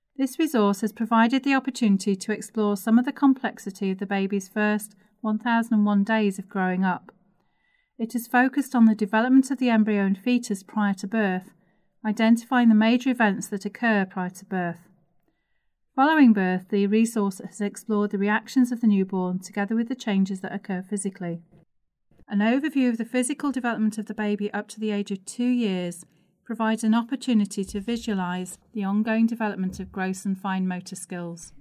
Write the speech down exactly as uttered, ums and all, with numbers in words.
This resource has provided the opportunity to explore some of the complexity of the baby's first one thousand one days of growing up. It has focused on the development of the embryo and fetus prior to birth, identifying the major events that occur prior to birth. Following birth, the resource has explored the reactions of the newborn together with the changes that occur physically. An overview of the physical development of the baby up to the age of two years provides an opportunity to visualize the ongoing development of gross and fine motor skills.